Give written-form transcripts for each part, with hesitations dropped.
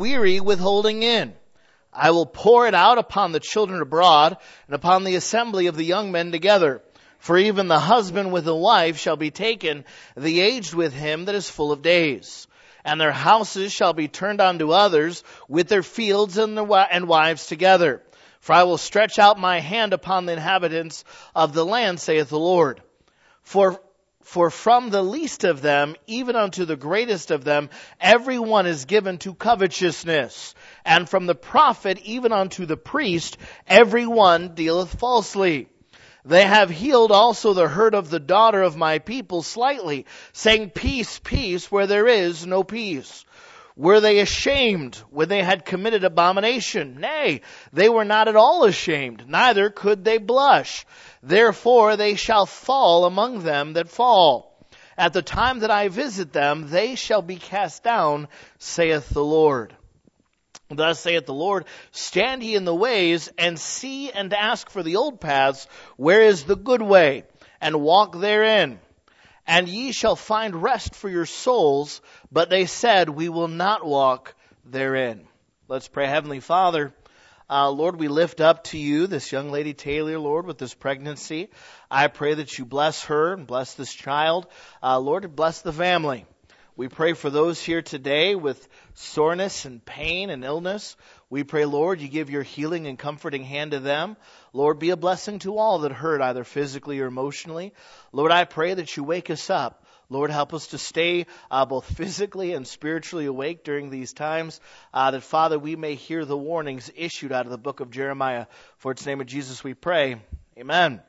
weary with holding in. I will pour it out upon the children abroad, and upon the assembly of the young men together. For even the husband with a wife shall be taken, the aged with him that is full of days. And their houses shall be turned unto others, with their fields and wives together. For I will stretch out my hand upon the inhabitants of the land, saith the Lord. For from the least of them, even unto the greatest of them, every one is given to covetousness. And from the prophet, even unto the priest, every one dealeth falsely. They have healed also the hurt of the daughter of my people slightly, saying, Peace, peace, where there is no peace. Were they ashamed when they had committed abomination? Nay, they were not at all ashamed, neither could they blush. Therefore they shall fall among them that fall. At the time that I visit them, they shall be cast down, saith the Lord. Thus saith the Lord, stand ye in the ways, and see and ask for the old paths, where is the good way, and walk therein. And ye shall find rest for your souls, but they said, we will not walk therein. Let's pray. Heavenly Father, Lord, we lift up to you this young lady Taylor, Lord, with this pregnancy. I pray that you bless her and bless this child. Lord, bless the family. We pray for those here today with soreness and pain and illness. We pray, Lord, you give your healing and comforting hand to them. Lord, be a blessing to all that hurt, either physically or emotionally. Lord, I pray that you wake us up. Lord, help us to stay both physically and spiritually awake during these times, that, Father, we may hear the warnings issued out of the book of Jeremiah. For its name of Jesus we pray. Amen.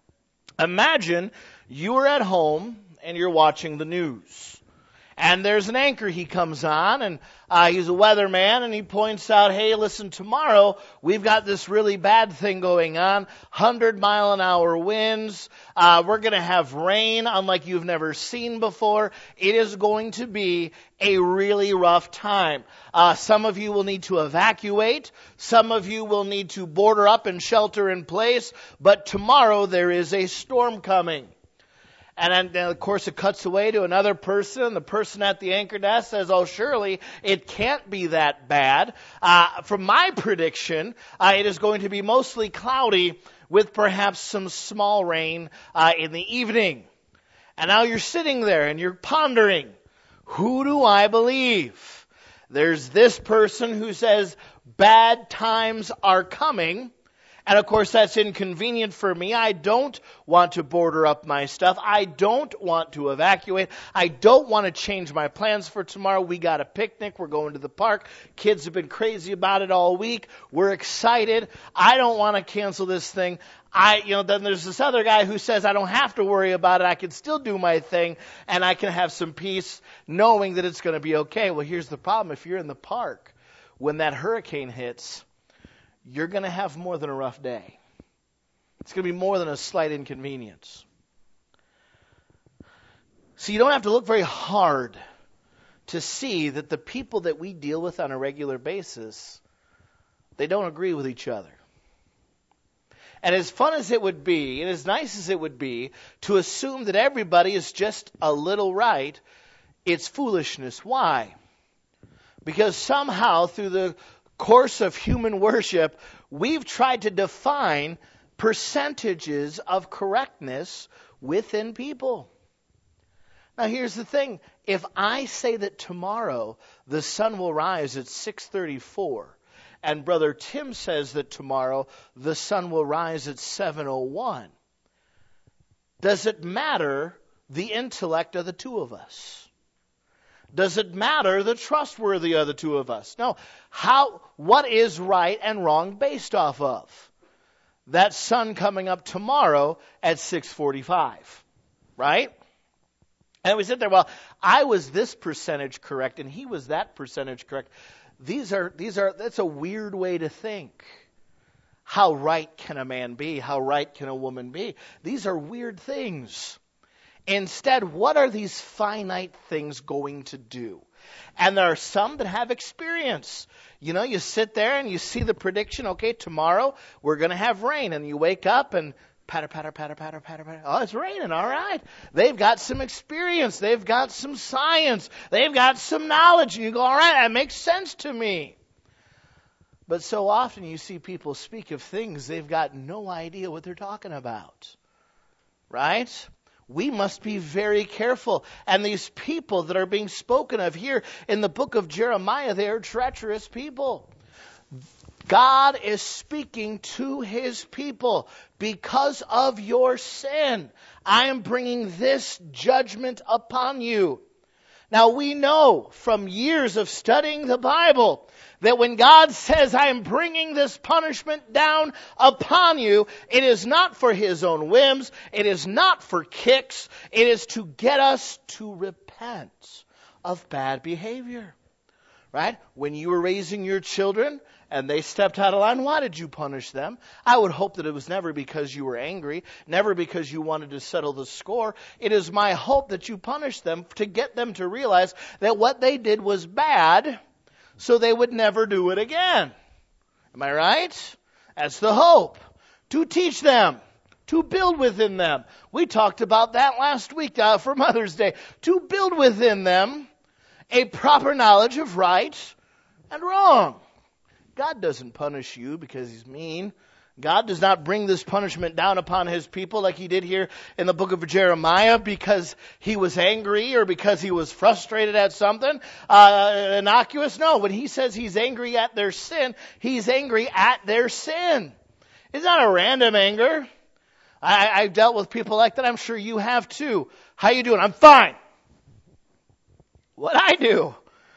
Imagine you are at home and you're watching the news. And there's an anchor he comes on, and he's a weatherman, and he points out, hey, listen, tomorrow we've got this really bad thing going on, 100-mile-an-hour winds. We're going to have rain unlike you've never seen before. It is going to be a really rough time. Some of you will need to evacuate. Some of you will need to border up and shelter in place. But tomorrow there is a storm coming. And then, of course, it cuts away to another person. And the person at the anchor desk says, oh, surely it can't be that bad. From my prediction, it is going to be mostly cloudy with perhaps some small rain in the evening. And now you're sitting there and you're pondering, who do I believe? There's this person who says bad times are coming. And of course, that's inconvenient for me. I don't want to border up my stuff. I don't want to evacuate. I don't want to change my plans for tomorrow. We got a picnic. We're going to the park. Kids have been crazy about it all week. We're excited. I don't want to cancel this thing. Then there's this other guy who says I don't have to worry about it. I can still do my thing and I can have some peace knowing that it's going to be okay. Well, here's the problem. If you're in the park, when that hurricane hits, you're going to have more than a rough day. It's going to be more than a slight inconvenience. So you don't have to look very hard to see that the people that we deal with on a regular basis, they don't agree with each other. And as fun as it would be, and as nice as it would be, to assume that everybody is just a little right, it's foolishness. Why? Because somehow through the course of human worship, we've tried to define percentages of correctness within people. Now here's the thing. If I say that tomorrow the sun will rise at 6:34, and Brother Tim says that tomorrow the sun will rise at 7:01, does it matter the intellect of the two of us? Does it matter the trustworthy of the two of us? No. What is right and wrong based off of? That sun coming up tomorrow at 6:45, right? And we sit there, well, I was this percentage correct and he was that percentage correct. That's a weird way to think. How right can a man be? How right can a woman be? These are weird things. Instead, what are these finite things going to do? And there are some that have experience. You sit there and you see the prediction, okay, tomorrow we're going to have rain. And you wake up and Patter, patter, patter, patter, patter, patter. Oh, it's raining, all right. They've got some experience. They've got some science. They've got some knowledge. And you go, all right, that makes sense to me. But so often you see people speak of things they've got no idea what they're talking about. Right? We must be very careful. And these people that are being spoken of here in the book of Jeremiah, they are treacherous people. God is speaking to His people. Because of your sin, I am bringing this judgment upon you. Now we know from years of studying the Bible that when God says, I am bringing this punishment down upon you, it is not for His own whims. It is not for kicks. It is to get us to repent of bad behavior. Right? When you were raising your children and they stepped out of line, why did you punish them? I would hope that it was never because you were angry, never because you wanted to settle the score. It is my hope that you punished them to get them to realize that what they did was bad, so they would never do it again. Am I right? That's the hope. To teach them, to build within them. We talked about that last week for Mother's Day. To build within them a proper knowledge of right and wrong. God doesn't punish you because He's mean. God does not bring this punishment down upon His people like He did here in the book of Jeremiah because He was angry or because He was frustrated at something innocuous. No, when He says He's angry at their sin, He's angry at their sin. It's not a random anger. I've dealt with people like that. I'm sure you have too. How you doing? I'm fine. What I do,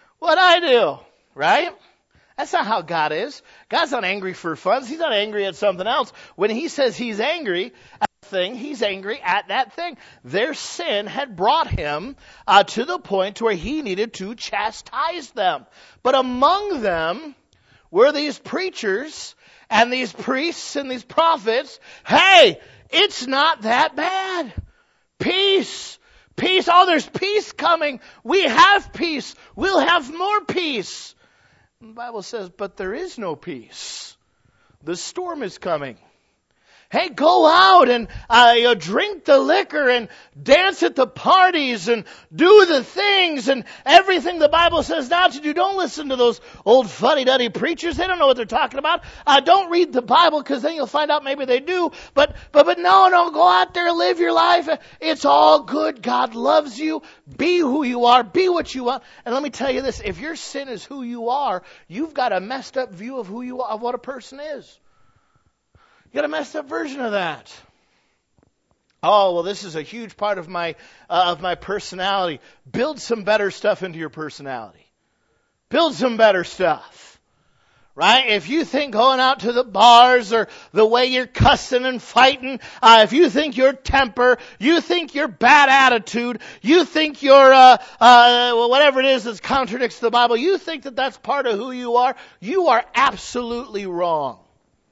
right? That's not how God is. God's not angry for fun. He's not angry at something else. When He says He's angry at a thing, He's angry at that thing. Their sin had brought Him to the point where He needed to chastise them. But among them were these preachers and these priests and these prophets. Hey, it's not that bad. Peace. Peace. Oh, there's peace coming. We have peace. We'll have more peace. The Bible says, but there is no peace. The storm is coming. Hey, go out and drink the liquor and dance at the parties and do the things and everything the Bible says not to do. Don't listen to those old fuddy-duddy preachers. They don't know what they're talking about. Don't read the Bible because then you'll find out maybe they do. But no, go out there, live your life. It's all good. God loves you. Be who you are. Be what you want. And let me tell you this. If your sin is who you are, you've got a messed up view of who you are, of what a person is. You got a messed up version of that. Oh, well, this is a huge part of my personality. Build some better stuff into your personality. Build some better stuff. Right? If you think going out to the bars or the way you're cussing and fighting, if you think your temper, you think your bad attitude, you think your whatever it is that contradicts the Bible, you think that that's part of who you are absolutely wrong.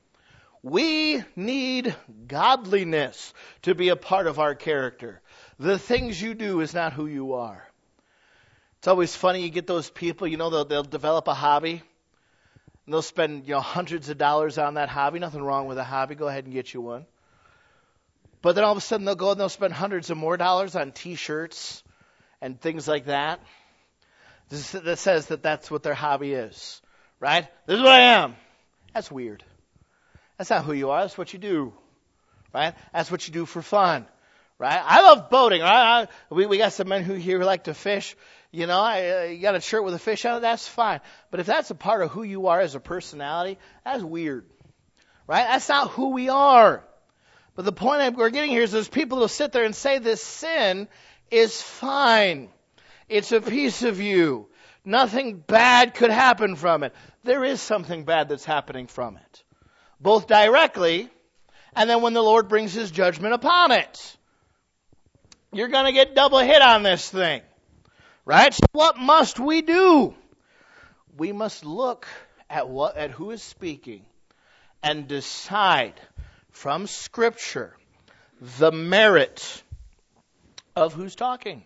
We need godliness to be a part of our character. The things you do is not who you are. It's always funny, you get those people, they'll develop a hobby. And they'll spend, hundreds of dollars on that hobby. Nothing wrong with a hobby. Go ahead and get you one. But then all of a sudden they'll go and they'll spend hundreds of more dollars on T-shirts and things like that. That says that that's what their hobby is. Right? This is what I am. That's weird. That's not who you are. That's what you do, right? That's what you do for fun, right? I love boating, right? We got some men who like to fish. You got a shirt with a fish on it. That's fine. But if that's a part of who you are as a personality, that's weird, right? That's not who we are. But the point we're getting here is there's people who sit there and say this sin is fine. It's a piece of you. Nothing bad could happen from it. There is something bad that's happening from it. Both directly, and then when the Lord brings His judgment upon it. You're going to get double hit on this thing. Right? So what must we do? We must look at who is speaking and decide from Scripture the merit of who's talking.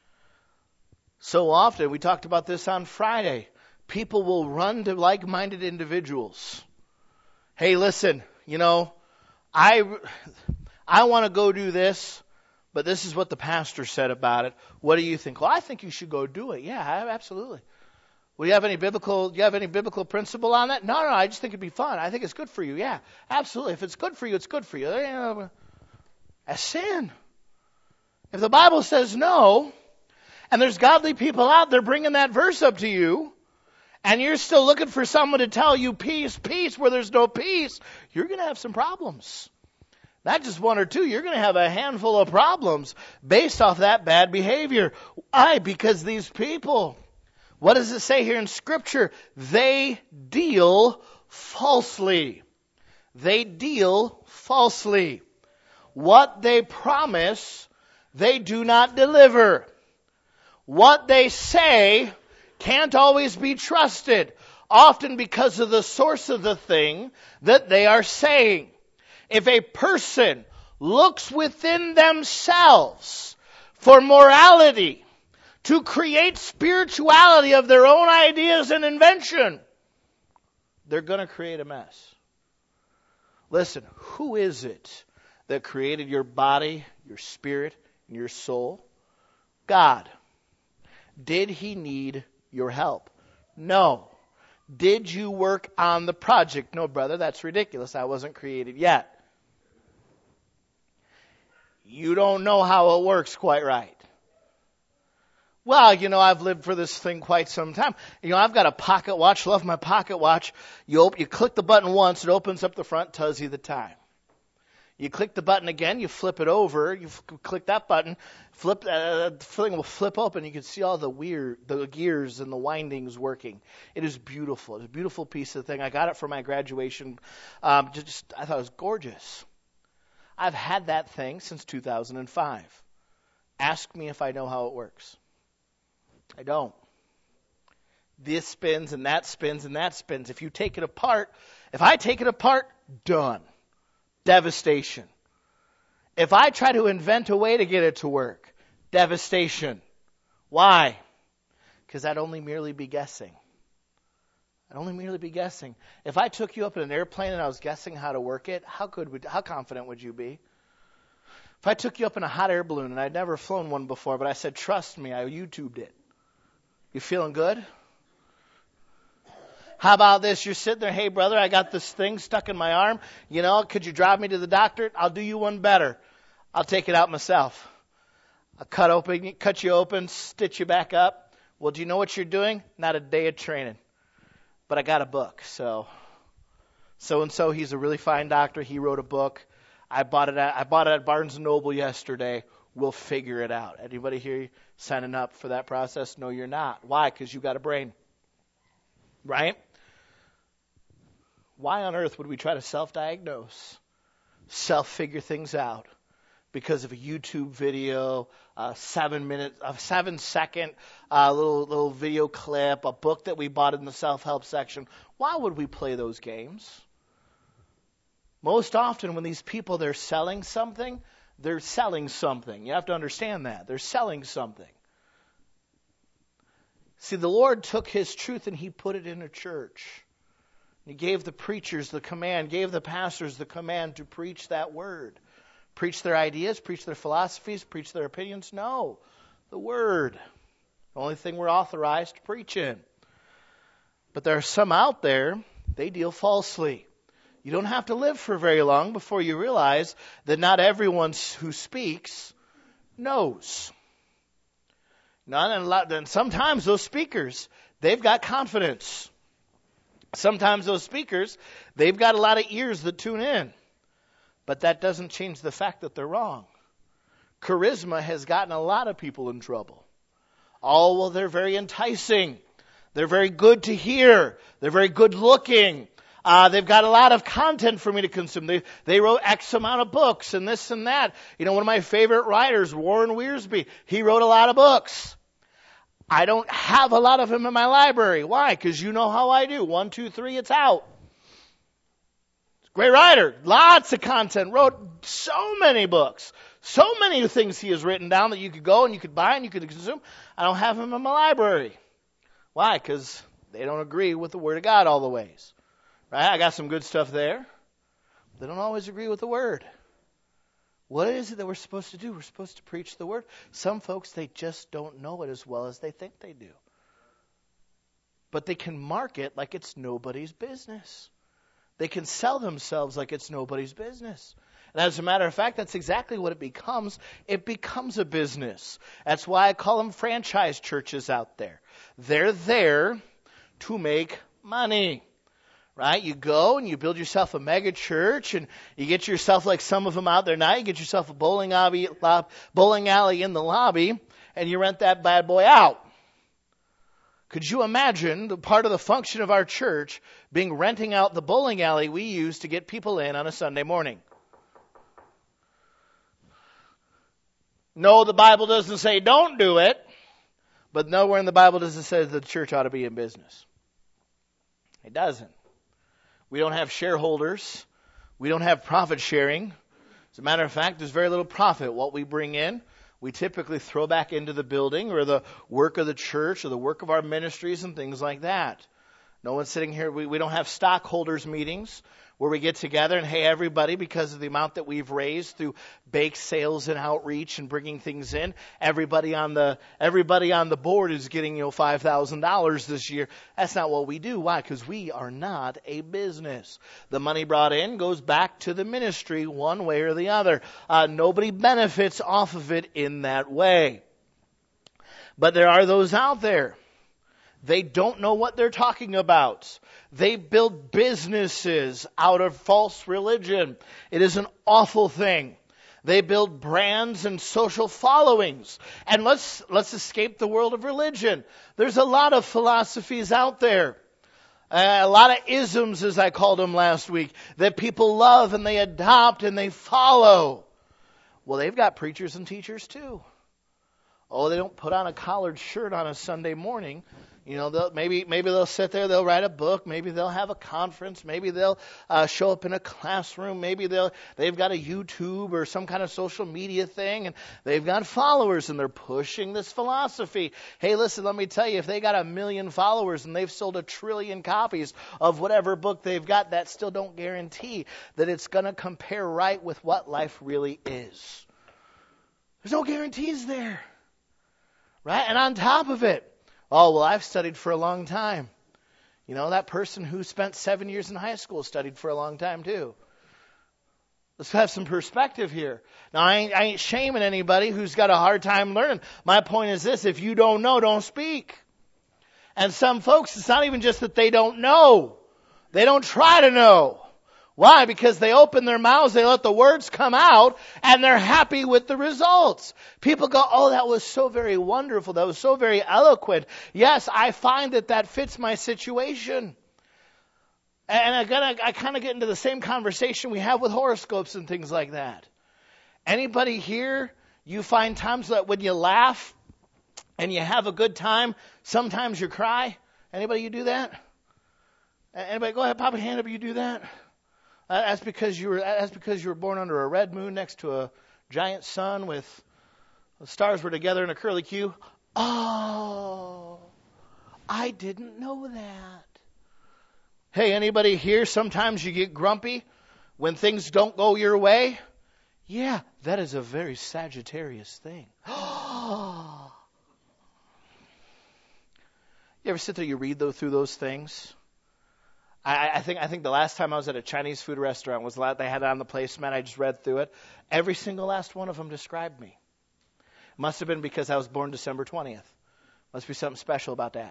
So often, we talked about this on Friday, people will run to like-minded individuals. Hey, listen, I I want to go do this, but this is what the pastor said about it. What do you think? Well, I think you should go do it. Yeah, absolutely. Well, do you have any biblical principle on that? No, I just think it'd be fun. I think it's good for you. Yeah, absolutely. If it's good for you, it's good for you. That's sin. If the Bible says no, and there's godly people out there bringing that verse up to you, and you're still looking for someone to tell you peace, peace, where there's no peace, you're going to have some problems. Not just one or two, you're going to have a handful of problems based off that bad behavior. Why? Because these people, what does it say here in Scripture? They deal falsely. They deal falsely. What they promise, they do not deliver. What they say can't always be trusted, often because of the source of the thing that they are saying. If a person looks within themselves for morality, to create spirituality of their own ideas and invention, they're going to create a mess. Listen, who is it that created your body, your spirit, and your soul? God. Did He need your help? No. Did you work on the project? No, brother, that's ridiculous. I wasn't created yet. You don't know how it works quite right. Well, I've lived for this thing quite some time. I've got a pocket watch. Love my pocket watch. You click the button once, it opens up the front, tells you the time. You click the button again, you flip it over, you click that button, the thing will flip open. You can see all the gears and the windings working. It is beautiful. It's a beautiful piece of thing. I got it for my graduation. I thought it was gorgeous. I've had that thing since 2005. Ask me if I know how it works. I don't. This spins and that spins and that spins. If I take it apart, done. Devastation. If I try to invent a way to get it to work, devastation. Why? Because I'd only merely be guessing. If I took you up in an airplane and I was guessing how to work it, how confident would you be? If I took you up in a hot air balloon and I'd never flown one before, but I said, trust me, I YouTubed it. You feeling good? How about this? You're sitting there, hey brother, I got this thing stuck in my arm. Could you drive me to the doctor? I'll do you one better. I'll take it out myself. I'll cut you open, stitch you back up. Well, do you know what you're doing? Not a day of training. But I got a book. So-and-so, he's a really fine doctor. He wrote a book. I bought it at Barnes & Noble yesterday. We'll figure it out. Anybody here signing up for that process? No, you're not. Why? Because you got a brain. Right? Why on earth would we try to self-diagnose, self-figure things out because of a YouTube video, a 7-second little video clip, a book that we bought in the self-help section? Why would we play those games? Most often when these people, they're selling something. You have to understand that. They're selling something. See, the Lord took His truth and He put it in a church. He gave the preachers the command, gave the pastors the command to preach that word. Preach their ideas, preach their philosophies, preach their opinions. No, the word. The only thing we're authorized to preach in. But there are some out there, they deal falsely. You don't have to live for very long before you realize that not everyone who speaks knows. And sometimes those speakers, they've got confidence. Sometimes those speakers, they've got a lot of ears that tune in. But that doesn't change the fact that they're wrong. Charisma has gotten a lot of people in trouble. Oh, well, they're very enticing. They're very good to hear. They're very good looking. They've got a lot of content for me to consume. They wrote X amount of books and this and that. One of my favorite writers, Warren Wiersbe, he wrote a lot of books. I don't have a lot of them in my library. Why? Because you know how I do. 1, 2, 3, it's out. Great writer. Lots of content. Wrote so many books. So many things he has written down that you could go and you could buy and you could consume. I don't have them in my library. Why? Because they don't agree with the Word of God all the ways. Right? I got some good stuff there. They don't always agree with the Word. What is it that we're supposed to do? We're supposed to preach the word. Some folks, they just don't know it as well as they think they do. But they can market like it's nobody's business. They can sell themselves like it's nobody's business. And as a matter of fact, that's exactly what it becomes. It becomes a business. That's why I call them franchise churches out there. They're there to make money. Right? You go and you build yourself a mega church, and you get yourself, like some of them out there now, you get yourself a bowling alley in the lobby, and you rent that bad boy out. Could you imagine the part of the function of our church being renting out the bowling alley we use to get people in on a Sunday morning? No, the Bible doesn't say don't do it, but nowhere in the Bible does it say the church ought to be in business. It doesn't. We don't have shareholders. We don't have profit sharing. As a matter of fact, there's very little profit. What we bring in, we typically throw back into the building or the work of the church or the work of our ministries and things like that. No one's sitting here. We don't have stockholders meetings where we get together and, hey, everybody, because of the amount that we've raised through bake sales and outreach and bringing things in, everybody on the board is getting $5,000 this year. That's not what we do. Why? Because we are not a business. The money brought in goes back to the ministry one way or the other. Nobody benefits off of it in that way. But there are those out there. They don't know what they're talking about. They build businesses out of false religion. It is an awful thing. They build brands and social followings. And let's escape the world of religion. There's a lot of philosophies out there. A lot of isms, as I called them last week, that people love and they adopt and they follow. Well, they've got preachers and teachers too. Oh, they don't put on a collared shirt on a Sunday morning. Maybe they'll sit there, they'll write a book, maybe they'll have a conference, maybe they'll show up in a classroom, maybe they've got a YouTube or some kind of social media thing, and they've got followers, and they're pushing this philosophy. Hey, listen, let me tell you, if they got 1 million followers and they've sold 1 trillion copies of whatever book they've got, that still don't guarantee that it's going to compare right with what life really is. There's no guarantees there. Right? And on top of it, oh, well, I've studied for a long time. That person who spent 7 years in high school studied for a long time too. Let's have some perspective here. Now, I ain't shaming anybody who's got a hard time learning. My point is this: if you don't know, don't speak. And some folks, it's not even just that they don't know. They don't try to know. Why? Because they open their mouths, they let the words come out, and they're happy with the results. People go, oh, that was so very wonderful. That was so very eloquent. Yes, I find that fits my situation. And I kind of get into the same conversation we have with horoscopes and things like that. Anybody here, you find times that when you laugh and you have a good time, sometimes you cry? Anybody, you do that? Anybody, go ahead, pop a hand up, you do that? That's because you were born under a red moon next to a giant sun with the stars were together in a curly Q. Oh, I didn't know that. Hey, anybody here, sometimes you get grumpy when things don't go your way? Yeah, that is a very Sagittarius thing. You ever sit there, you read through those things? I think the last time I was at a Chinese food restaurant was they had it on the placemat. I just read through it. Every single last one of them described me. Must have been because I was born December 20th. Must be something special about that.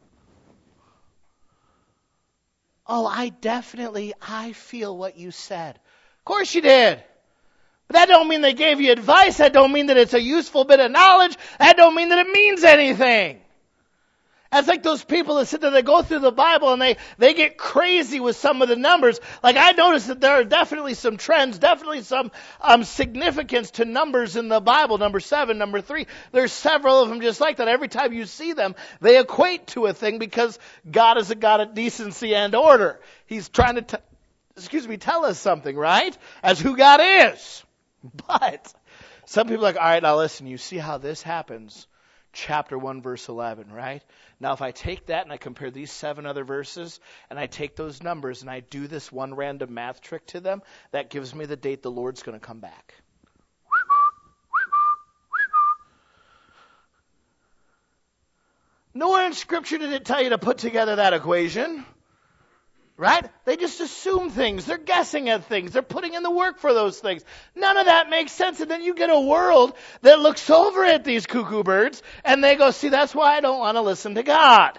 Oh, I feel what you said. Of course you did. But that don't mean they gave you advice. That don't mean that it's a useful bit of knowledge. That don't mean that it means anything. It's like those people that sit there, they go through the Bible and they get crazy with some of the numbers. Like I noticed that there are definitely some trends, definitely some significance to numbers in the Bible. Number 7, number 3. There's several of them just like that. Every time you see them, they equate to a thing because God is a God of decency and order. He's trying to, tell us something, right? As who God is. But some people are like, all right, now listen, you see how this happens. Chapter 1, verse 11, right? Now, if I take that and I compare these 7 other verses and I take those numbers and I do this one random math trick to them, that gives me the date the Lord's going to come back. Nowhere in Scripture did it tell you to put together that equation. Right? They just assume things. They're guessing at things. They're putting in the work for those things. None of that makes sense. And then you get a world that looks over at these cuckoo birds and they go, see, that's why I don't want to listen to God.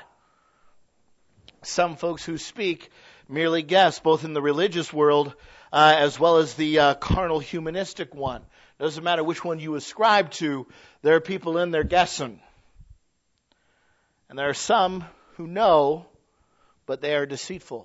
Some folks who speak merely guess, both in the religious world as well as the carnal humanistic one. Doesn't matter which one you ascribe to, there are people in there guessing. And there are some who know, but they are deceitful.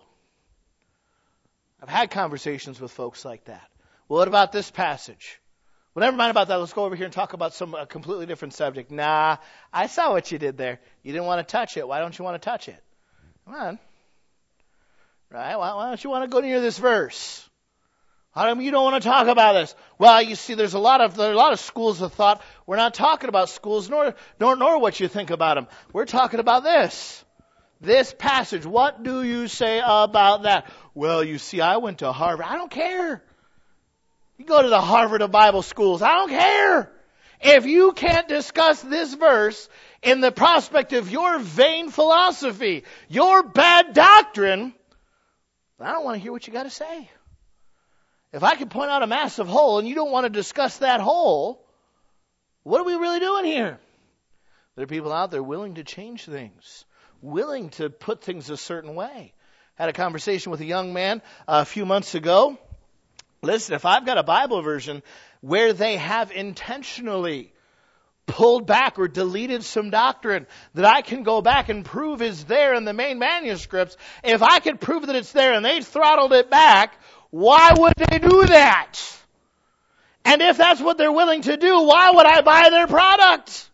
I've had conversations with folks like that. Well, what about this passage? Well, never mind about that. Let's go over here and talk about a completely different subject. Nah, I saw what you did there. You didn't want to touch it. Why don't you want to touch it? Come on. Right? Why don't you want to go near this verse? How come you don't want to talk about this? Well, you see, there are a lot of schools of thought. We're not talking about schools, nor what you think about them. We're talking about this. This passage, what do you say about that? Well, you see, I went to Harvard. I don't care. You go to the Harvard of Bible schools. I don't care. If you can't discuss this verse in the prospect of your vain philosophy, your bad doctrine, I don't want to hear what you got to say. If I can point out a massive hole and you don't want to discuss that hole, what are we really doing here? There are people out there willing to change things, willing to put things a certain way. Had a conversation with a young man a few months ago. Listen, if I've got a Bible version where they have intentionally pulled back or deleted some doctrine that I can go back and prove is there in the main manuscripts, if I could prove that it's there and they throttled it back, why would they do that? And if that's what they're willing to do, why would I buy their product?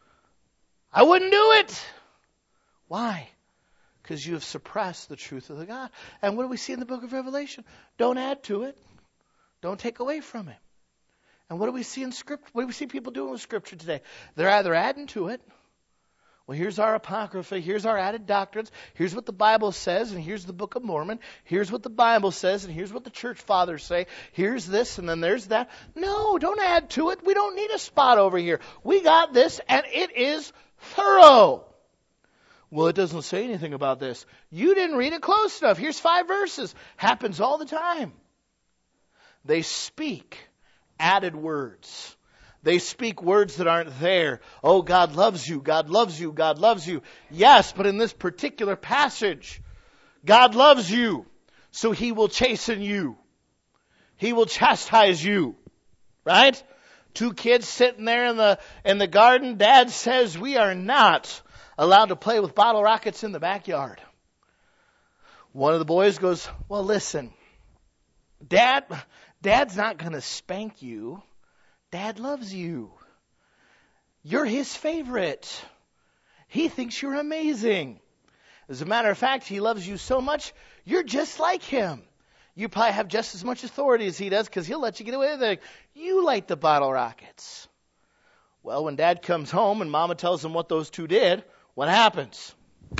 I wouldn't do it. Why? Because you have suppressed the truth of the God. And what do we see in the book of Revelation? Don't add to it. Don't take away from it. And what do we see in Scripture? What do we see people doing with Scripture today? They're either adding to it. Well, here's our Apocrypha. Here's our added doctrines. Here's what the Bible says, and here's the Book of Mormon. Here's what the Bible says, and here's what the church fathers say. Here's this, and then there's that. No, don't add to it. We don't need a spot over here. We got this, and it is thorough. Well, it doesn't say anything about this. You didn't read it close enough. Here's 5 verses. Happens all the time. They speak added words. They speak words that aren't there. Oh, God loves you. God loves you. God loves you. Yes, but in this particular passage, God loves you, so He will chasten you. He will chastise you. Right? 2 kids sitting there in the garden. Dad says we are not allowed to play with bottle rockets in the backyard. One of the boys goes, well, listen, Dad's not going to spank you. Dad loves you. You're his favorite. He thinks you're amazing. As a matter of fact, he loves you so much, you're just like him. You probably have just as much authority as he does because he'll let you get away with it. You light the bottle rockets. Well, when Dad comes home and Mama tells him what those 2 did, what happens?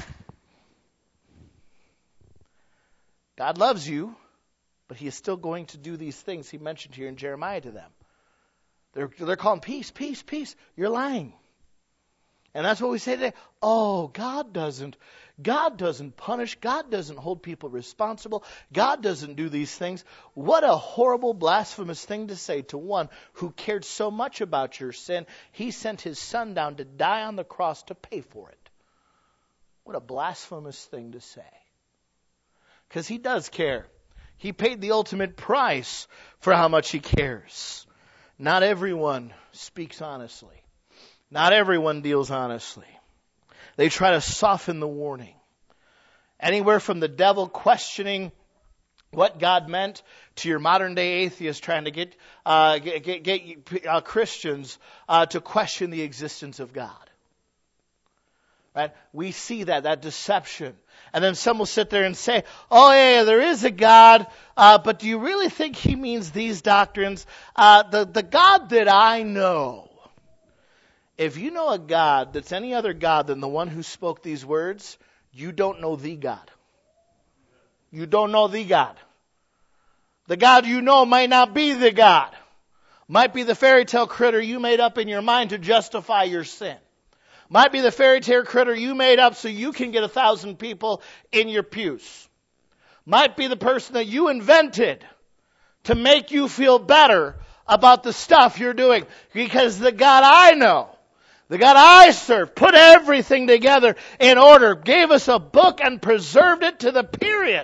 God loves you, but He is still going to do these things He mentioned here in Jeremiah to them. They're calling peace, peace, peace. You're lying. And that's what we say today. Oh, God doesn't punish. God doesn't hold people responsible. God doesn't do these things. What a horrible, blasphemous thing to say to one who cared so much about your sin. He sent His Son down to die on the cross to pay for it. What a blasphemous thing to say. Because He does care. He paid the ultimate price for how much He cares. Not everyone speaks honestly. Not everyone deals honestly. They try to soften the warning. Anywhere from the devil questioning what God meant to your modern day atheist trying to get Christians to question the existence of God. Right? We see that deception. And then some will sit there and say, oh yeah, there is a God, but do you really think He means these doctrines? The God that I know. If you know a God that's any other God than the one who spoke these words, you don't know the God. You don't know the God. The God you know might not be the God. Might be the fairy tale critter you made up in your mind to justify your sin. Might be the fairy tale critter you made up so you can get 1,000 people in your pews. Might be the person that you invented to make you feel better about the stuff you're doing. Because the God I know, the God I serve, put everything together in order, gave us a book and preserved it to the period.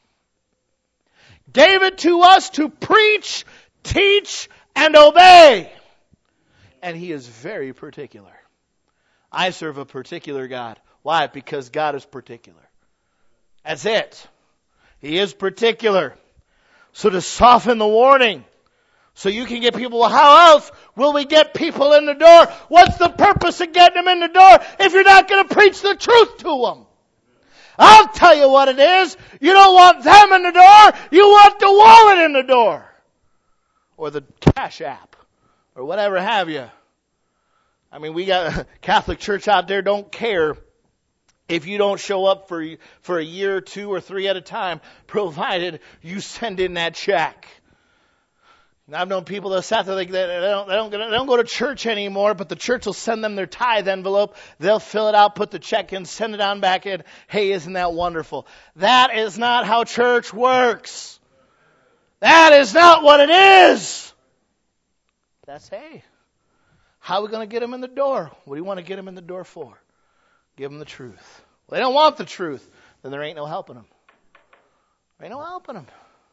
Gave it to us to preach, teach, and obey. And He is very particular. I serve a particular God. Why? Because God is particular. That's it. He is particular. So to soften the warning, so you can get people, well, how else will we get people in the door? What's the purpose of getting them in the door if you're not going to preach the truth to them? I'll tell you what it is. You don't want them in the door. You want the wallet in the door. Or the Cash App. Or whatever have you. I mean, we got a Catholic Church out there, don't care if you don't show up for a year or 2 or 3 at a time, provided you send in that check. And I've known people that sat there, they don't go to church anymore, but the church will send them their tithe envelope. They'll fill it out, put the check in, send it on back in. Hey, isn't that wonderful? That is not how church works. That is not what it is. That's, hey, how are we going to get them in the door? What do you want to get them in the door for? Give them the truth. Well, they don't want the truth. Then there ain't no helping them. There ain't no helping them.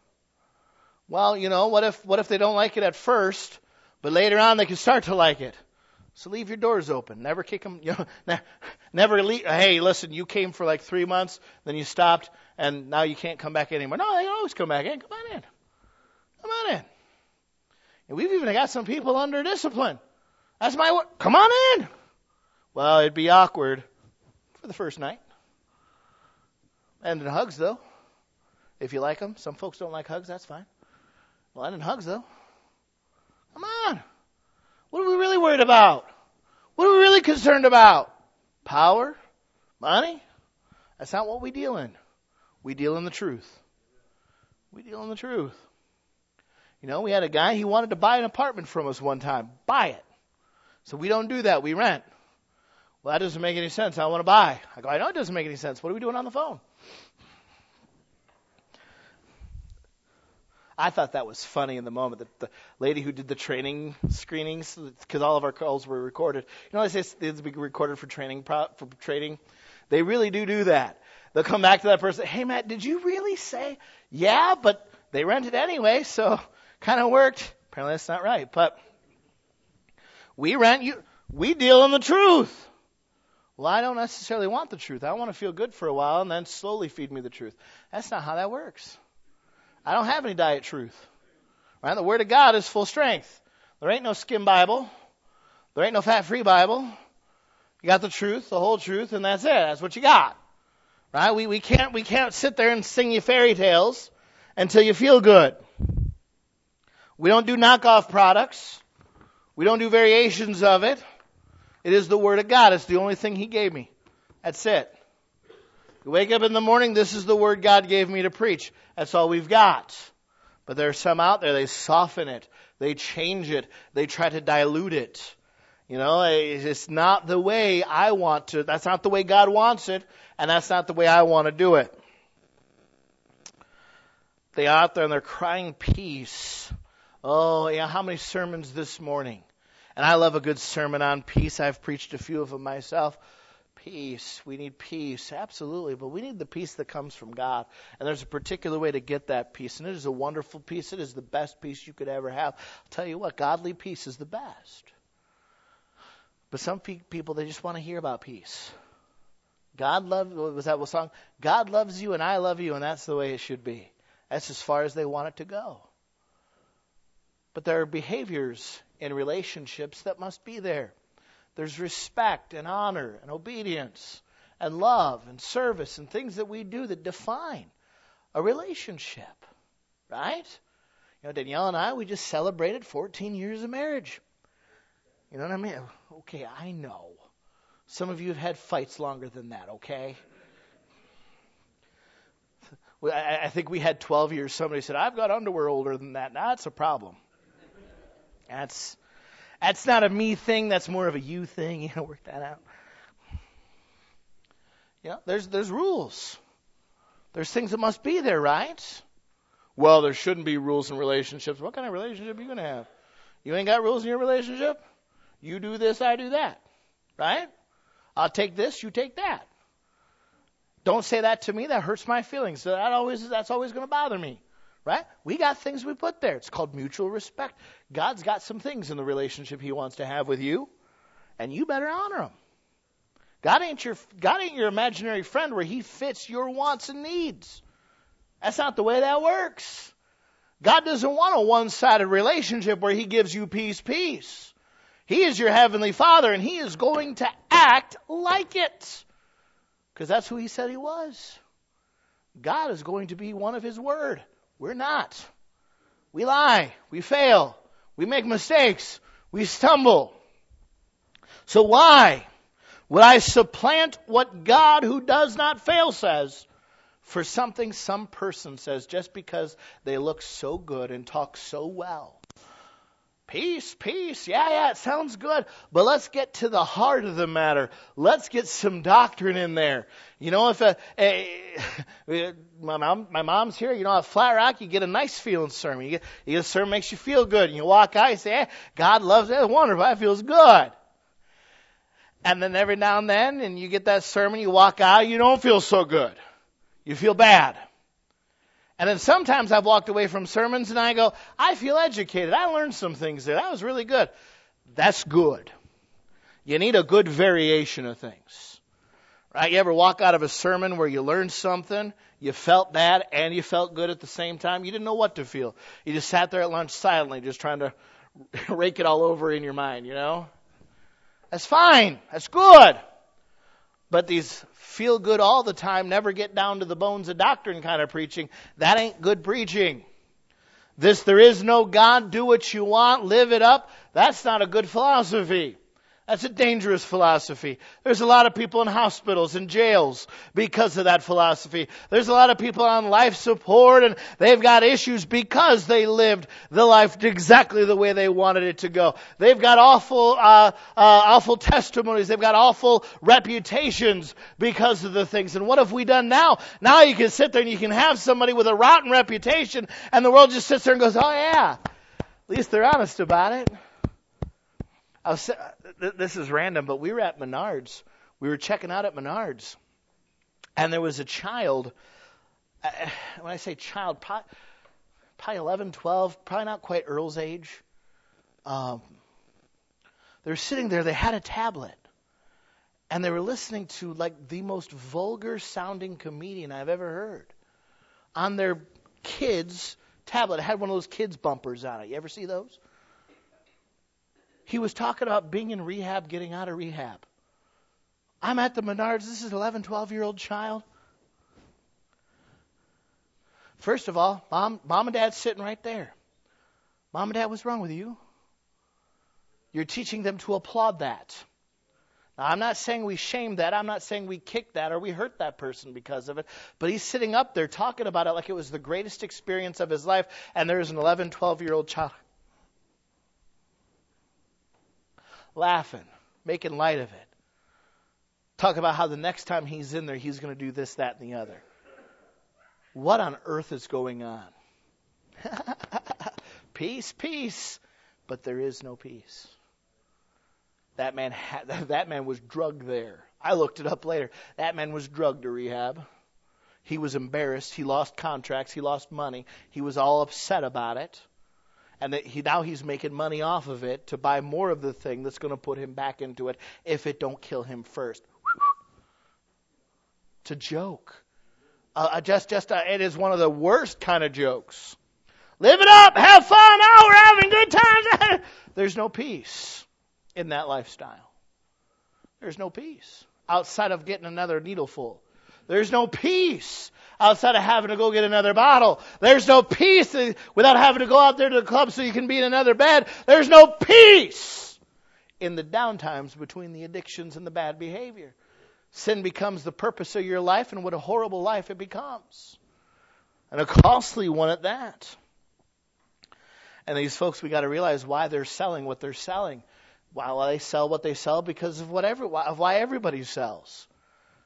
Well, you know, what if they don't like it at first, but later on they can start to like it? So leave your doors open. Never kick them. You know, never leave. Hey, listen, you came for like 3 months, then you stopped, and now you can't come back anymore. No, they can always come back in. Come on in. Come on in. And we've even got some people under discipline. That's my word. Come on in. Well, it'd be awkward for the first night. And in hugs, though. If you like them. Some folks don't like hugs. That's fine. Well, and in hugs, though. Come on. What are we really worried about? What are we really concerned about? Power? Money? That's not what we deal in. We deal in the truth. We deal in the truth. You know, we had a guy, he wanted to buy an apartment from us one time. Buy it. So we don't do that. We rent. Well, that doesn't make any sense. I want to buy. I go, I know it doesn't make any sense. What are we doing on the phone? I thought that was funny in the moment. That the lady who did the training screenings, because all of our calls were recorded. You know, they say it's be recorded for training, for trading. They really do that. They'll come back to that person. Hey, Matt, did you really say? Yeah, but they rented anyway, so kind of worked. Apparently that's not right. But we rent you. We deal in the truth. Well, I don't necessarily want the truth. I want to feel good for a while and then slowly feed me the truth. That's not how that works. I don't have any diet truth. Right? The Word of God is full strength. There ain't no skim Bible. There ain't no fat-free Bible. You got the truth, the whole truth, and that's it. That's what you got. Right? We can't sit there and sing you fairy tales until you feel good. We don't do knockoff products. We don't do variations of it. It is the Word of God. It's the only thing He gave me. That's it. You wake up in the morning, this is the Word God gave me to preach. That's all we've got. But there are some out there, they soften it. They change it. They try to dilute it. You know, it's not the way I want to. That's not the way God wants it. And that's not the way I want to do it. They're out there and they're crying peace. Oh, yeah, how many sermons this morning? And I love a good sermon on peace. I've preached a few of them myself. Peace. We need peace. Absolutely. But we need the peace that comes from God. And there's a particular way to get that peace. And it is a wonderful peace. It is the best peace you could ever have. I'll tell you what, godly peace is the best. But some people, they just want to hear about peace. God loves, what was that song? God loves you and I love you, and that's the way it should be. That's as far as they want it to go. But there are behaviors in relationships that must be there. There's respect and honor and obedience and love and service and things that we do that define a relationship. Right? You know, Danielle and I, we just celebrated 14 years of marriage. You know what I mean? Okay, I know. Some of you have had fights longer than that, okay? I think we had 12 years. Somebody said, I've got underwear older than that. Now, that's a problem. That's not a me thing. That's more of a you thing. You know, work that out. There's rules. There's things that must be there, right? Well, there shouldn't be rules in relationships. What kind of relationship are you going to have? You ain't got rules in your relationship? You do this, I do that. Right? I'll take this, you take that. Don't say that to me. That hurts my feelings. That's always going to bother me. Right? We got things we put there. It's called mutual respect. God's got some things in the relationship He wants to have with you, and you better honor them. God ain't your imaginary friend where He fits your wants and needs. That's not the way that works. God doesn't want a one-sided relationship where He gives you peace. He is your heavenly Father, and He is going to act like it. Because that's who He said He was. God is going to be one of His word. We're not. We lie. We fail. We make mistakes. We stumble. So why would I supplant what God, who does not fail, says for something some person says just because they look so good and talk so well? Peace. Yeah, it sounds good. But let's get to the heart of the matter. Let's get some doctrine in there. If my mom's here, at Flat Rock, you get a nice feeling sermon. You get a sermon that makes you feel good. And you walk out, you say, hey, God loves it. It's wonderful. That feels good. And then every now and then, and you get that sermon, you walk out, you don't feel so good. You feel bad. And then sometimes I've walked away from sermons and I go, I feel educated. I learned some things there. That was really good. That's good. You need a good variation of things. Right? You ever walk out of a sermon where you learned something, you felt bad, and you felt good at the same time? You didn't know what to feel. You just sat there at lunch silently, just trying to rake it all over in your mind, That's fine. That's good. But these feel good all the time, never get down to the bones of doctrine kind of preaching, that ain't good preaching. There is no God, do what you want, live it up, that's not a good philosophy. That's a dangerous philosophy. There's a lot of people in hospitals and jails because of that philosophy. There's a lot of people on life support and they've got issues because they lived the life exactly the way they wanted it to go. They've got awful testimonies. They've got awful reputations because of the things. And what have we done now? Now you can sit there and you can have somebody with a rotten reputation and the world just sits there and goes, oh yeah, at least they're honest about it. This is random, but we were at Menards. We were checking out at Menards. And there was a child. When I say child, probably 11, 12, probably not quite Earl's age. They were sitting there. They had a tablet. And they were listening to like the most vulgar sounding comedian I've ever heard. On their kids' tablet. It had one of those kids bumpers on it. You ever see those? He was talking about being in rehab, getting out of rehab. I'm at the Menards. This is an 11, 12-year-old child. First of all, mom and dad's sitting right there. Mom and dad, what's wrong with you? You're teaching them to applaud that. Now, I'm not saying we shame that. I'm not saying we kick that or we hurt that person because of it. But he's sitting up there talking about it like it was the greatest experience of his life. And there's an 11, 12-year-old child laughing, making light of it. Talk about how the next time he's in there, he's going to do this, that, and the other. What on earth is going on? Peace. But there is no peace. That man was drugged there. I looked it up later. That man was drugged to rehab. He was embarrassed. He lost contracts. He lost money. He was all upset about it. And now he's making money off of it to buy more of the thing that's going to put him back into it if it don't kill him first. It's a joke. It is one of the worst kind of jokes. Live it up, have fun, we're having good times. There's no peace in that lifestyle. There's no peace outside of getting another needleful. There's no peace outside of having to go get another bottle. There's no peace without having to go out there to the club so you can be in another bed. There's no peace in the downtimes between the addictions and the bad behavior. Sin becomes the purpose of your life, and what a horrible life it becomes. And a costly one at that. And these folks, we got to realize why they're selling what they're selling. Why they sell what they sell because of why everybody sells.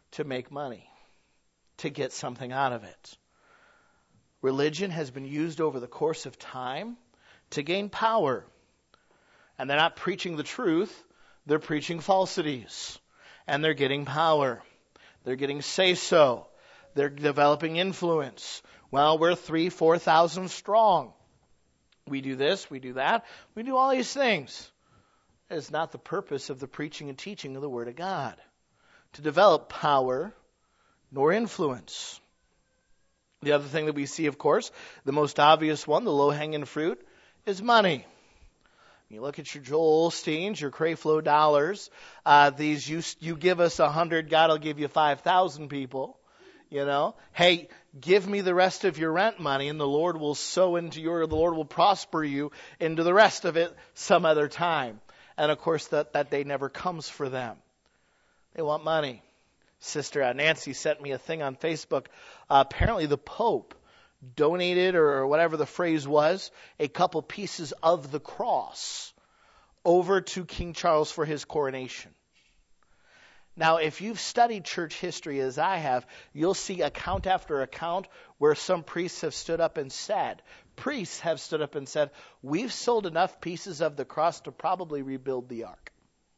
to make money, to get something out of it. Religion has been used over the course of time to gain power. And they're not preaching the truth, they're preaching falsities. And they're getting power. They're getting say-so. They're developing influence. Well, we're 3,000, 4,000 strong. We do this, we do that, we do all these things. It's not the purpose of the preaching and teaching of the Word of God, to develop power nor influence. The other thing that we see, of course, the most obvious one, the low-hanging fruit, is money. You look at your Joel Osteens, your Creflo Dollars, you give us 100, God will give you 5,000 people. You know, hey, give me the rest of your rent money and the Lord will the Lord will prosper you into the rest of it some other time. And of course that day never comes for them. They want money. Sister Nancy sent me a thing on Facebook. Apparently the Pope donated, or whatever the phrase was, a couple pieces of the cross over to King Charles for his coronation. Now, if you've studied church history as I have, you'll see account after account where some priests have stood up and said, we've sold enough pieces of the cross to probably rebuild the ark.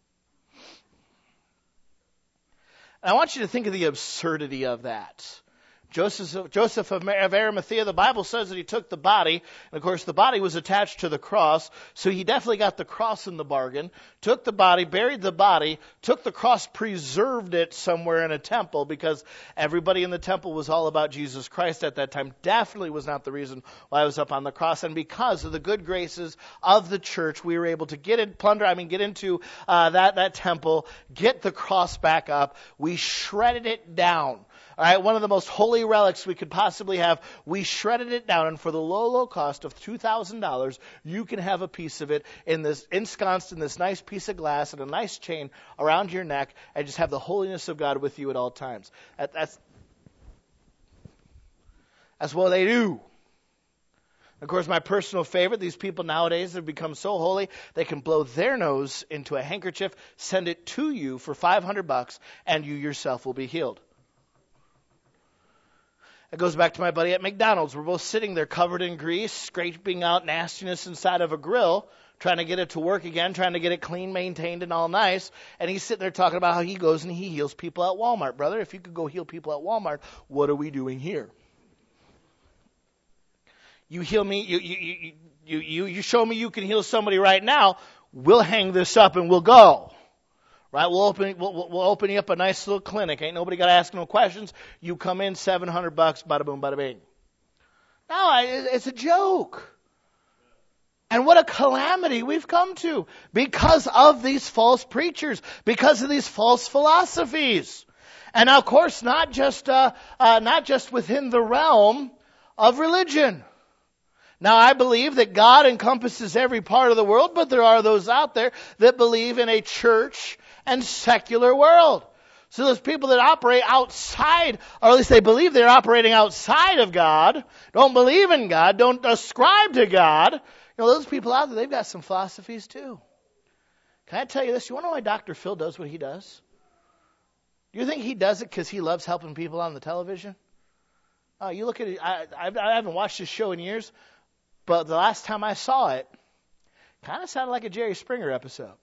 And I want you to think of the absurdity of that. Joseph of Arimathea, the Bible says that he took the body, and of course the body was attached to the cross, so he definitely got the cross in the bargain, took the body, buried the body, took the cross, preserved it somewhere in a temple, because everybody in the temple was all about Jesus Christ at that time. Definitely was not the reason why it was up on the cross, and because of the good graces of the church, we were able to get into that temple, get the cross back up. We shredded it down. All right, one of the most holy relics we could possibly have. We shredded it down, and for the low cost of $2,000, you can have a piece of it ensconced in this nice piece of glass and a nice chain around your neck, and just have the holiness of God with you at all times. That's what they do. Of course, my personal favorite, these people nowadays have become so holy, they can blow their nose into a handkerchief, send it to you for $500, and you yourself will be healed. It goes back to my buddy at McDonald's. We're both sitting there covered in grease, scraping out nastiness inside of a grill, trying to get it to work again, trying to get it clean, maintained, and all nice. And he's sitting there talking about how he goes and he heals people at Walmart. Brother, if you could go heal people at Walmart, what are we doing here? You heal me, you show me you can heal somebody right now, we'll hang this up and we'll go. Right, we'll open you up a nice little clinic. Ain't nobody got to ask no questions. You come in, $700, bada boom, bada bing. No, it's a joke. And what a calamity we've come to because of these false preachers, because of these false philosophies. And now, of course, not just within the realm of religion. Now, I believe that God encompasses every part of the world, but there are those out there that believe in a church and secular world. So those people that operate outside, or at least they believe they're operating outside of God, don't believe in God, don't ascribe to God, those people out there, they've got some philosophies too. Can I tell you this? You want to know why Dr. Phil does what he does? Do you think he does it because he loves helping people on the television? You look at it, I haven't watched his show in years, but the last time I saw it, kind of sounded like a Jerry Springer episode.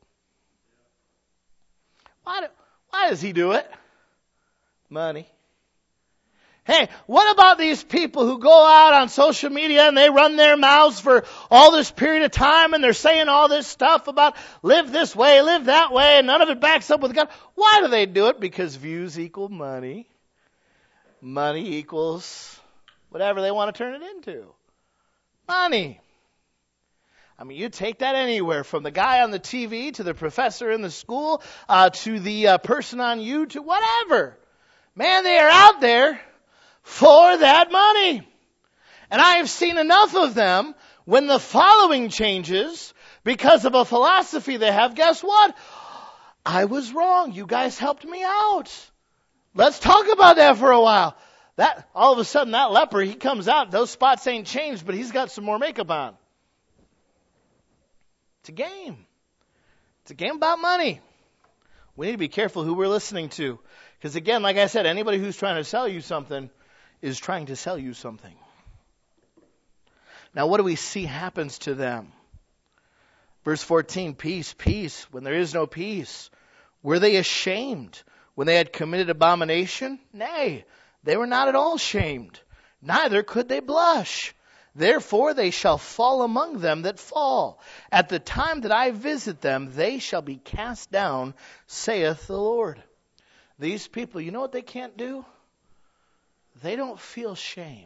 Why does he do it? Money. Hey, what about these people who go out on social media and they run their mouths for all this period of time and they're saying all this stuff about live this way, live that way, and none of it backs up with God? Why do they do it? Because views equal money. Money equals whatever they want to turn it into. Money. I mean, you take that anywhere, from the guy on the TV to the professor in the school to the person on YouTube, whatever. Man, they are out there for that money. And I have seen enough of them when the following changes because of a philosophy they have. Guess what? I was wrong. You guys helped me out. Let's talk about that for a while. That all of a sudden, that leper, he comes out. Those spots ain't changed, but he's got some more makeup on. It's a game. It's a game about money. We need to be careful who we're listening to. Because again, like I said, anybody who's trying to sell you something is trying to sell you something. Now, what do we see happens to them? Verse 14, peace, peace, when there is no peace. Were they ashamed when they had committed abomination? Nay, they were not at all shamed. Neither could they blush. Therefore they shall fall among them that fall. At the time that I visit them, they shall be cast down, saith the Lord. These people, you know what they can't do? They don't feel shame.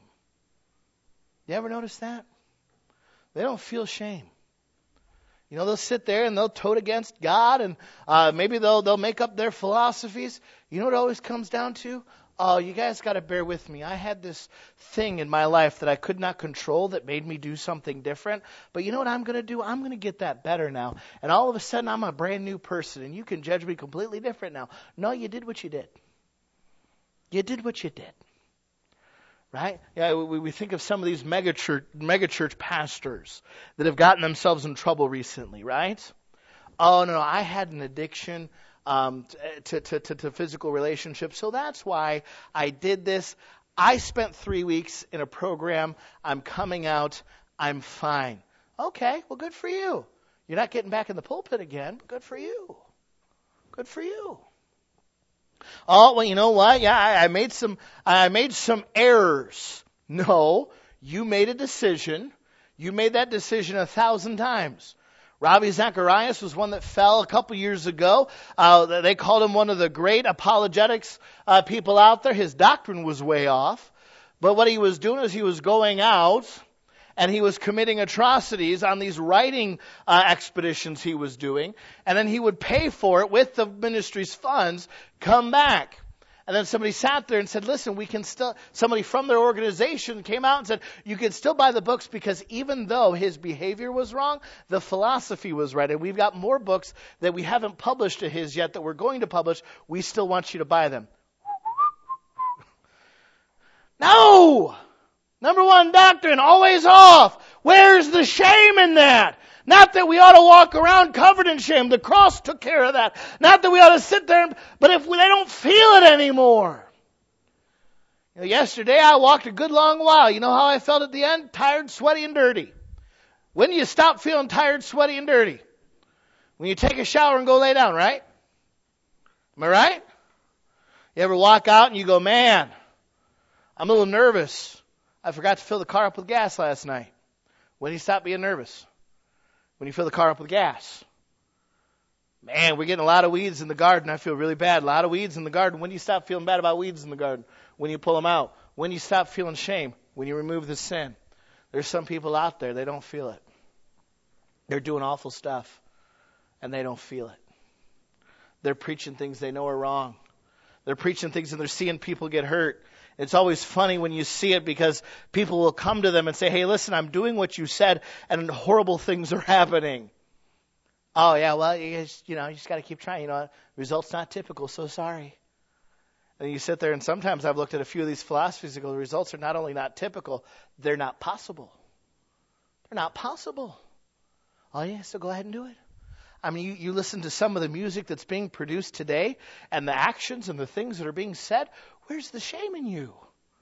You ever notice that? They don't feel shame. You know, they'll sit there and they'll tote against God, and maybe they'll make up their philosophies. You know what it always comes down to? Oh, you guys got to bear with me. I had this thing in my life that I could not control that made me do something different. But you know what I'm going to do? I'm going to get that better now. And all of a sudden, I'm a brand new person, and you can judge me completely different now. No, you did what you did. You did what you did. Right? Yeah, we think of some of these megachurch pastors that have gotten themselves in trouble recently, right? Oh, no, I had an addiction to physical relationships, so that's why I did this. I spent 3 weeks in a program. I'm coming out. I'm fine. Okay, well, good for you. You're not getting back in the pulpit again, but good for you. Good for you. Oh, well, you know what? Yeah, I made some errors. No, you made a decision. You made that decision 1,000 times. Ravi Zacharias was one that fell a couple years ago. They called him one of the great apologetics people out there. His doctrine was way off. But what he was doing is he was going out and he was committing atrocities on these writing expeditions he was doing. And then he would pay for it with the ministry's funds, come back. And then somebody sat there and said, listen, somebody from their organization came out and said, you can still buy the books because even though his behavior was wrong, the philosophy was right. And we've got more books that we haven't published of his yet that we're going to publish. We still want you to buy them. No! Number one, doctrine, always off. Where's the shame in that? Not that we ought to walk around covered in shame. The cross took care of that. Not that we ought to sit there, but if they don't feel it anymore. You know, yesterday I walked a good long while. You know how I felt at the end? Tired, sweaty, and dirty. When do you stop feeling tired, sweaty, and dirty? When you take a shower and go lay down, right? Am I right? You ever walk out and you go, man, I'm a little nervous. I forgot to fill the car up with gas last night. When do you stop being nervous? When you fill the car up with gas. Man, we're getting a lot of weeds in the garden. I feel really bad. A lot of weeds in the garden. When do you stop feeling bad about weeds in the garden? When you pull them out. When do you stop feeling shame? When you remove the sin. There's some people out there, they don't feel it. They're doing awful stuff, and they don't feel it. They're preaching things they know are wrong. They're preaching things and they're seeing people get hurt. It's always funny when you see it because people will come to them and say, hey, listen, I'm doing what you said and horrible things are happening. Oh, yeah, well, you just got to keep trying. Results not typical, so sorry. And you sit there and sometimes I've looked at a few of these philosophies and go, the results are not only not typical, they're not possible. They're not possible. Oh, yeah, so go ahead and do it. I mean, you listen to some of the music that's being produced today and the actions and the things that are being said. Where's the shame in you?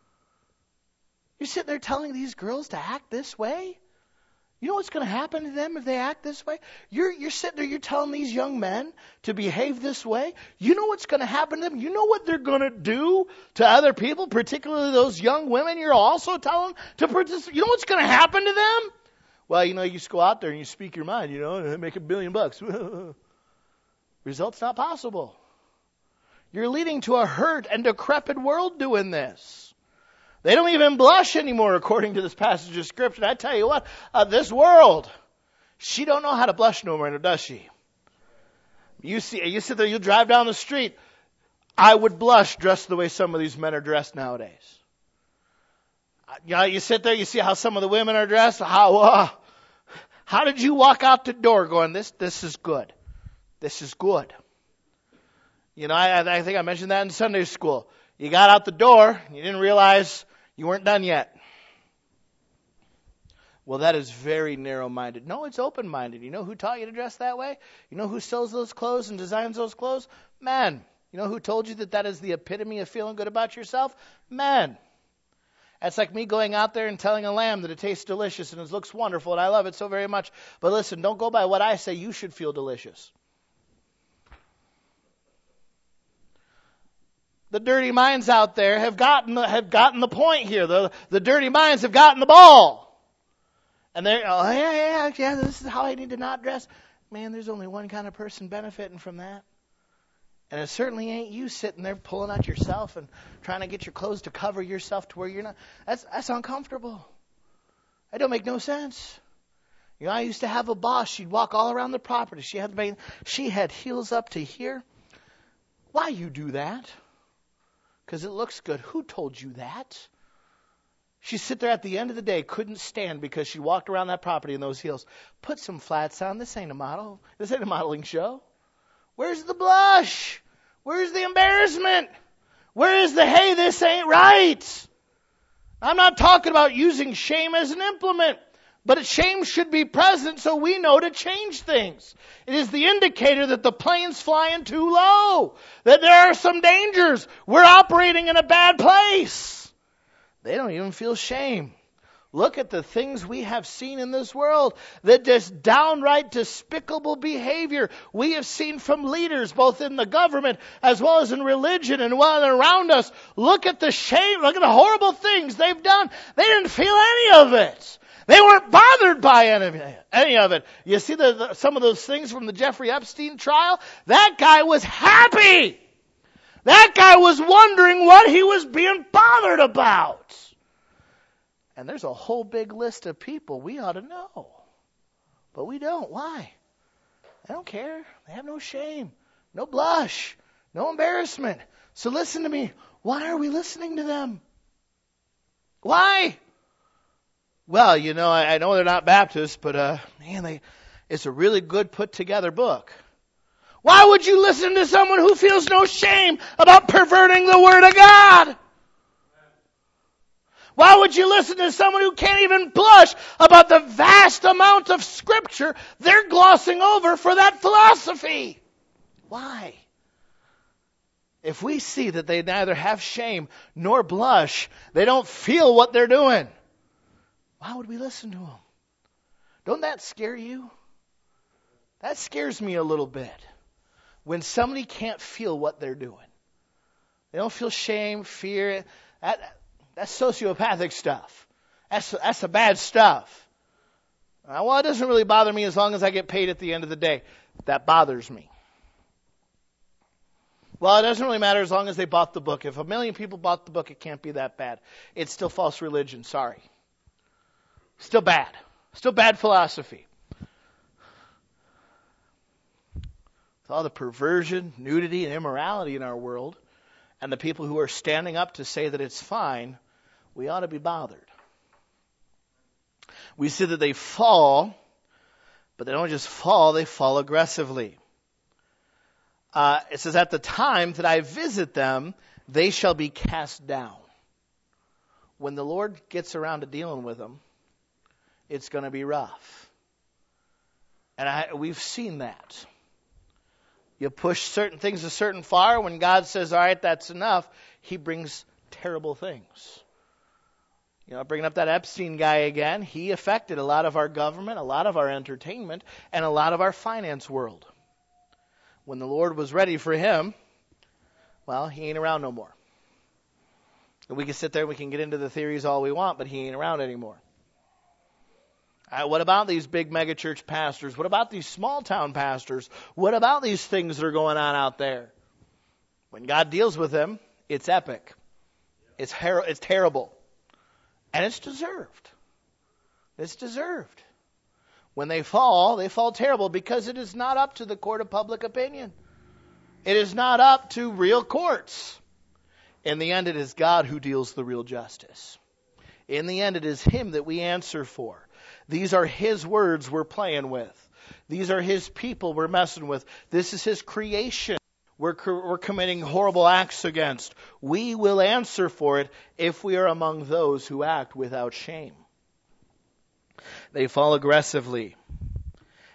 You're sitting there telling these girls to act this way? You know what's going to happen to them if they act this way? You're sitting there, you're telling these young men to behave this way? You know what's going to happen to them? You know what they're going to do to other people, particularly those young women you're also telling to participate? You know what's going to happen to them? Well, you just go out there and you speak your mind, and make $1 billion. Results not possible. You're leading to a hurt and decrepit world doing this. They don't even blush anymore, according to this passage of Scripture. I tell you what, this world, she don't know how to blush no more, does she? You sit there, you drive down the street. I would blush dressed the way some of these men are dressed nowadays. You sit there, you see how some of the women are dressed. How did you walk out the door going, this is good. This is good. I think I mentioned that in Sunday school. You got out the door, you didn't realize you weren't done yet. Well, that is very narrow-minded. No, it's open-minded. You know who taught you to dress that way? You know who sews those clothes and designs those clothes? Men. You know who told you that that is the epitome of feeling good about yourself? Men. That's like me going out there and telling a lamb that it tastes delicious and it looks wonderful and I love it so very much. But listen, don't go by what I say. You should feel delicious. The dirty minds out there have gotten the point here. The dirty minds have gotten the ball. And they're, oh, yeah, this is how I need to not dress. Man, there's only one kind of person benefiting from that. And it certainly ain't you sitting there pulling out yourself and trying to get your clothes to cover yourself to where you're not. That's uncomfortable. That don't make no sense. You know, I used to have a boss. She'd walk all around the property. She had heels up to here. Why you do that? Because it looks good. Who told you that? She'd sit there at the end of the day, couldn't stand because she walked around that property in those heels. Put some flats on. This ain't a model. This ain't a modeling show. Where's the blush? Where's the embarrassment? Where is the, hey, this ain't right? I'm not talking about using shame as an implement, but shame should be present so we know to change things. It is the indicator that the plane's flying too low, that there are some dangers. We're operating in a bad place. They don't even feel shame. Look at the things we have seen in this world, that just downright despicable behavior we have seen from leaders, both in the government as well as in religion and around us. Look at the shame, look at the horrible things they've done. They didn't feel any of it. They weren't bothered by any of it. You see some of those things from the Jeffrey Epstein trial? That guy was happy. That guy was wondering what he was being bothered about. And there's a whole big list of people we ought to know. But we don't. Why? They don't care. They have no shame, no blush, no embarrassment. So listen to me. Why are we listening to them? Why? Well, you know, I know they're not Baptists, but man, it's a really good put together book. Why would you listen to someone who feels no shame about perverting the Word of God? Why would you listen to someone who can't even blush about the vast amount of Scripture they're glossing over for that philosophy? Why? If we see that they neither have shame nor blush, they don't feel what they're doing, why would we listen to them? Don't that scare you? That scares me a little bit. When somebody can't feel what they're doing. They don't feel shame, fear. That's sociopathic stuff. That's the bad stuff. Well, it doesn't really bother me as long as I get paid at the end of the day. That bothers me. Well, it doesn't really matter as long as they bought the book. If 1 million people bought the book, it can't be that bad. It's still false religion, sorry. Still bad. Still bad philosophy. With all the perversion, nudity, and immorality in our world, and the people who are standing up to say that it's fine, we ought to be bothered. We see that they fall, but they don't just fall, they fall aggressively. It says, at the time that I visit them, they shall be cast down. When the Lord gets around to dealing with them, it's going to be rough. And we've seen that. You push certain things a certain far. When God says, all right, that's enough, He brings terrible things. You know, bringing up that Epstein guy again, he affected a lot of our government, a lot of our entertainment, and a lot of our finance world. When the Lord was ready for him, well, he ain't around no more. And we can sit there and we can get into the theories all we want, but he ain't around anymore. What about these big megachurch pastors? What about these small town pastors? What about these things that are going on out there? When God deals with them, it's epic. It's terrible. And it's deserved. It's deserved. When they fall terrible because it is not up to the court of public opinion. It is not up to real courts. In the end, it is God who deals the real justice. In the end, it is Him that we answer for. These are His words we're playing with. These are His people we're messing with. This is His creation we're committing horrible acts against. We will answer for it if we are among those who act without shame. They fall aggressively.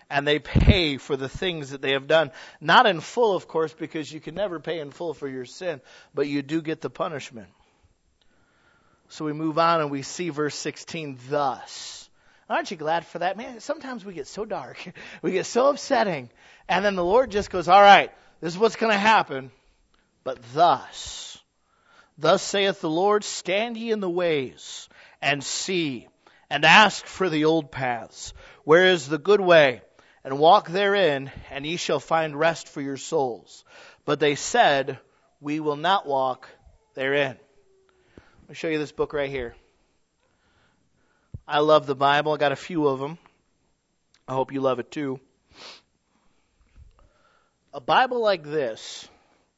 and they pay for the things that they have done. Not in full, of course, because you can never pay in full for your sin, but you do get the punishment. So we move on and we see verse 16, thus. Aren't you glad for that? Man, sometimes we get so dark. We get so upsetting. And then the Lord just goes, all right, this is what's going to happen. But thus saith the Lord, stand ye in the ways, and see, and ask for the old paths, where is the good way, and walk therein, and ye shall find rest for your souls. But they said, we will not walk therein. Let me show you this book right here. I love the Bible. I got a few of them. I hope you love it too. A Bible like this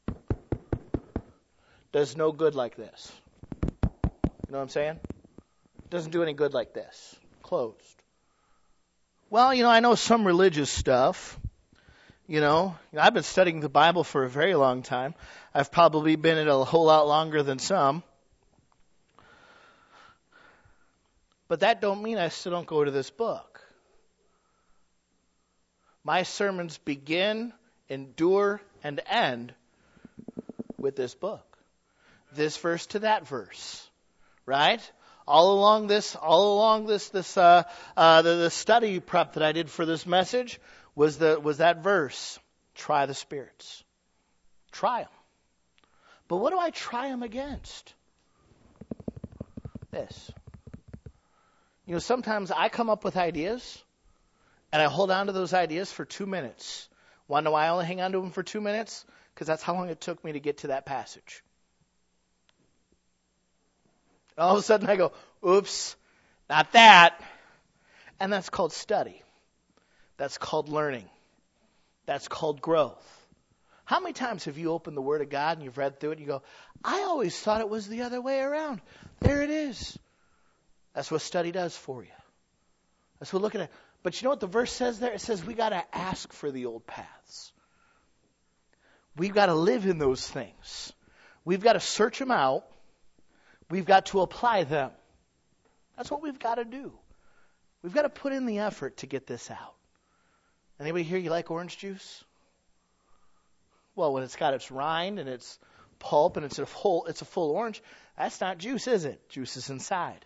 does no good like this. You know what I'm saying? It doesn't do any good like this. Closed. Well, I know some religious stuff. I've been studying the Bible for a very long time. I've probably been in it a whole lot longer than some. But that don't mean I still don't go to this book. My sermons begin, endure, and end with this book. This verse to that verse. Right? All along this, the study prep that I did for this message was that verse. Try the spirits. Try them. But what do I try them against? This. Sometimes I come up with ideas, and I hold on to those ideas for 2 minutes. Want to know why I only hang on to them for 2 minutes? Because that's how long it took me to get to that passage. All of a sudden I go, oops, not that. And that's called study. That's called learning. That's called growth. How many times have you opened the Word of God and you've read through it and you go, I always thought it was the other way around. There it is. That's what study does for you. That's what looking at. But you know what the verse says there? It says we got to ask for the old paths. We've got to live in those things. We've got to search them out. We've got to apply them. That's what we've got to do. We've got to put in the effort to get this out. Anybody here, you like orange juice? Well, when it's got its rind and its pulp and it's a full orange, that's not juice, is it? Juice is inside.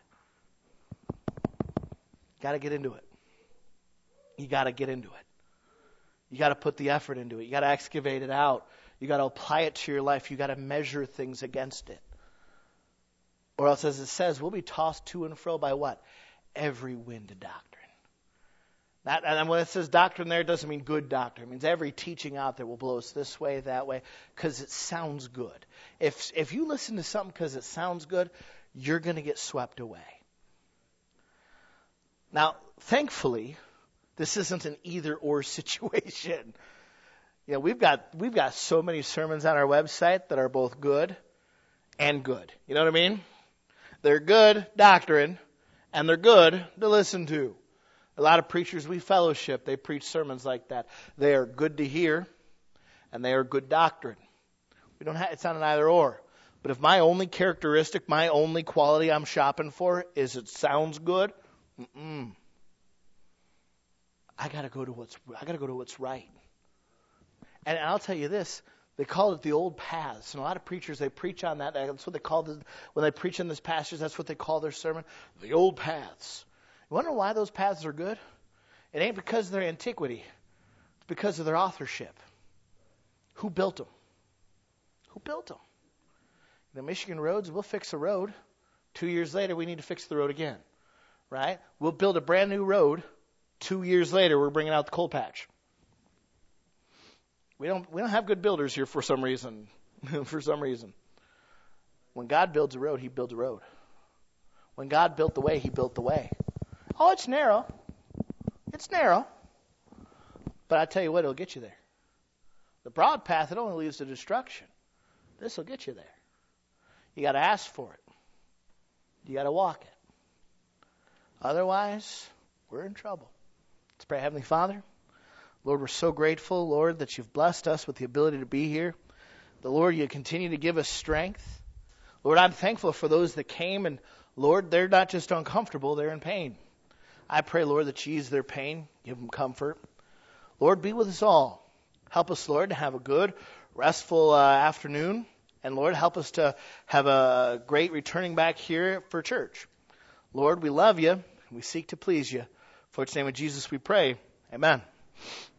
Got to get into it. You got to get into it. You got to put the effort into it. You got to excavate it out. You got to apply it to your life. You got to measure things against it. Or else, as it says, we'll be tossed to and fro by what? Every wind of doctrine. And when it says doctrine there, it doesn't mean good doctrine. It means every teaching out there will blow us this way, that way, because it sounds good. If you listen to something because it sounds good, you're going to get swept away. Now, thankfully, this isn't an either-or situation. We've got so many sermons on our website that are both good and good. You know what I mean? They're good doctrine, and they're good to listen to. A lot of preachers we fellowship, they preach sermons like that. They are good to hear, and they are good doctrine. It's not an either-or. But if my only characteristic, my only quality I'm shopping for is it sounds good, I got to go to what's right. And I'll tell you this, they call it the old paths. And a lot of preachers, they preach on that. That's what they call when they preach in this passage, that's what they call their sermon, the old paths. You wonder why those paths are good? It ain't because of their antiquity. It's because of their authorship. Who built them? Who built them? The Michigan roads, we'll fix a road. 2 years later, we need to fix the road again. Right? We'll build a brand new road. 2 years later, we're bringing out the coal patch. We don't have good builders here for some reason. For some reason. When God builds a road, He builds a road. When God built the way, He built the way. Oh, it's narrow. It's narrow. But I tell you what, it'll get you there. The broad path, it only leads to destruction. This will get you there. You got to ask for it. You got to walk it. Otherwise, we're in trouble. Let's pray. Heavenly Father, Lord, we're so grateful, Lord, that you've blessed us with the ability to be here. The Lord, you continue to give us strength. Lord, I'm thankful for those that came, and Lord, they're not just uncomfortable, they're in pain. I pray, Lord, that you ease their pain, give them comfort. Lord, be with us all. Help us, Lord, to have a good, restful afternoon. And Lord, help us to have a great returning back here for church. Lord, we love you. We seek to please you. For its name of Jesus we pray. Amen.